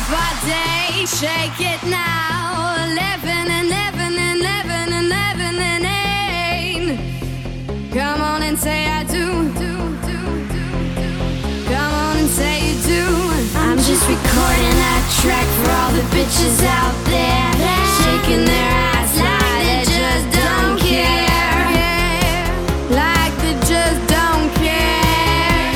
everybody, shake it now. 11 and 11 and 11 and 11 and 8. Come on and say I do. Come on and say you do. I'm just recording that track for all the bitches out there, shaking their ass like they just don't care. Like they just don't care.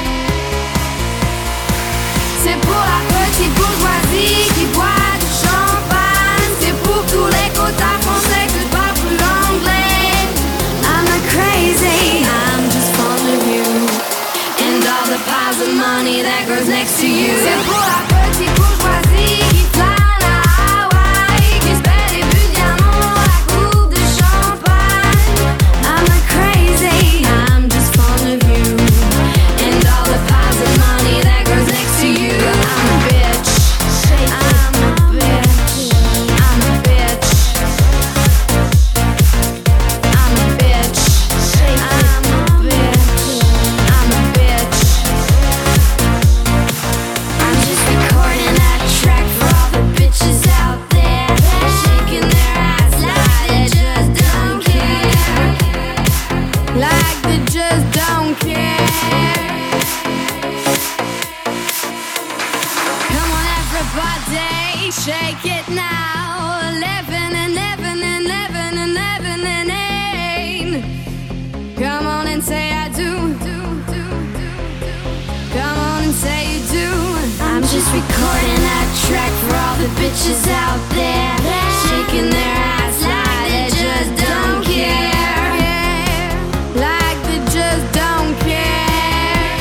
C'est pour la petite bourgeoisie qui boit du champagne. C'est pour tous les quotas français que je parle plus l'anglais. I'm not crazy, I'm just fond of you and all the piles of money that grows next to you. C'est pour la petite bourgeoisie qui plane à Hawaï, qui se fait des buts de diamant à coupe de champagne. I'm not crazy, I'm just fond of you and all the piles of money that grows next to you. I'm a bitch, I'm a bitch, I'm a bitch, I'm a bitch, I'm a bitch, I'm a bitch. I'm just recording that track for all the bitches out there, shaking their ass like they just don't care. Like they just don't care. Come on everybody, shake it now. 11 and 11 and 11 and 11 and 8. Come on and say I do. Come on and say you do. I'm just recording that track for all the bitches out there, shaking their ass like they just don't care. Like they just don't care.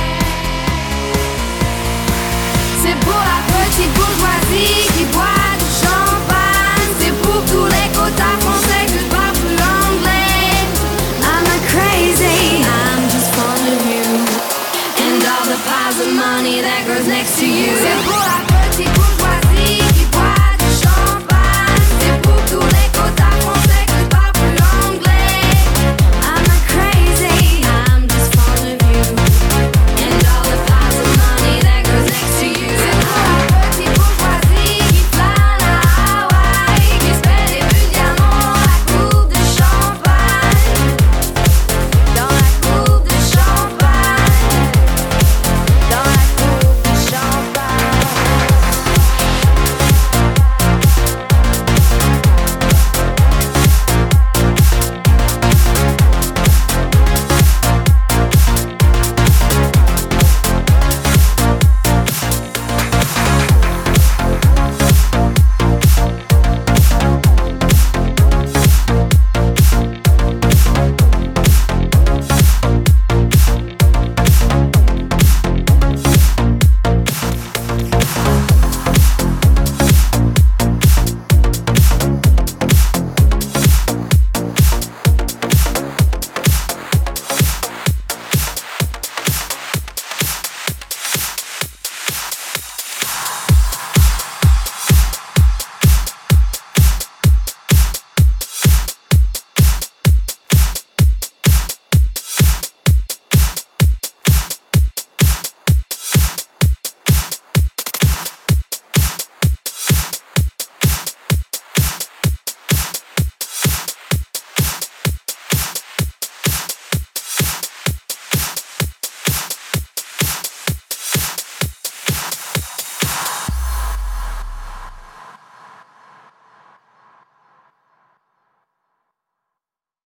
C'est pour la petite bourgeoisie qui boit du champagne. C'est pour tous les quotas français que je parle plus l'anglais. I'm not crazy, I'm just fond of you and all the piles of money that grows next to you. C'est pour la